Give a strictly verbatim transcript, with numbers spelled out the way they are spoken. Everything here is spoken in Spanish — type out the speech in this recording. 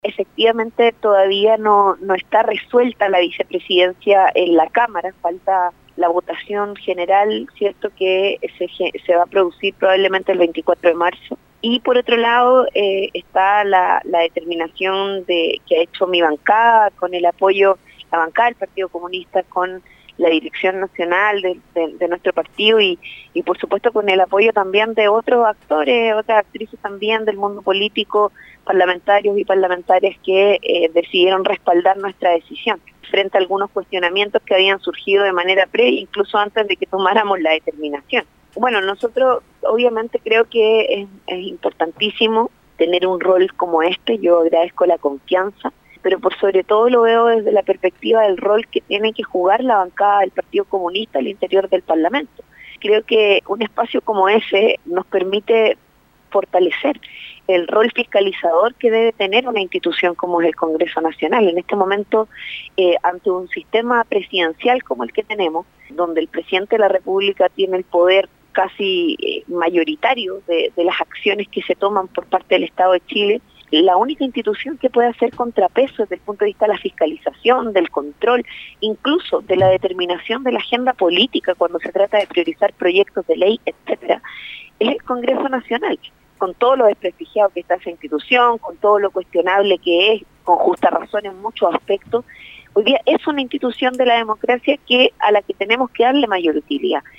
Efectivamente, todavía no, no está resuelta la vicepresidencia en la Cámara, falta la votación general, cierto que se, se va a producir probablemente el veinticuatro de marzo. Y por otro lado eh, está la, la determinación de que ha hecho mi bancada, con el apoyo, la bancada del Partido Comunista, con la dirección nacional de, de, de nuestro partido y, y por supuesto con el apoyo también de otros actores, otras actrices también del mundo político, parlamentarios y parlamentarias que eh, decidieron respaldar nuestra decisión frente a algunos cuestionamientos que habían surgido de manera pre, incluso antes de que tomáramos la determinación. Bueno, nosotros obviamente creo que es, es importantísimo tener un rol como este, yo agradezco la confianza, pero por sobre todo lo veo desde la perspectiva del rol que tiene que jugar la bancada del Partido Comunista al interior del Parlamento. Creo que un espacio como ese nos permite fortalecer el rol fiscalizador que debe tener una institución como es el Congreso Nacional. En este momento, eh, ante un sistema presidencial como el que tenemos, donde el presidente de la República tiene el poder casi eh, mayoritario de, de las acciones que se toman por parte del Estado de Chile, la única institución que puede hacer contrapeso desde el punto de vista de la fiscalización, del control, incluso de la determinación de la agenda política cuando se trata de priorizar proyectos de ley, etcétera, es el Congreso Nacional, con todo lo desprestigiado que está esa institución, con todo lo cuestionable que es, con justa razón en muchos aspectos. Hoy día es una institución de la democracia que a la que tenemos que darle mayor utilidad.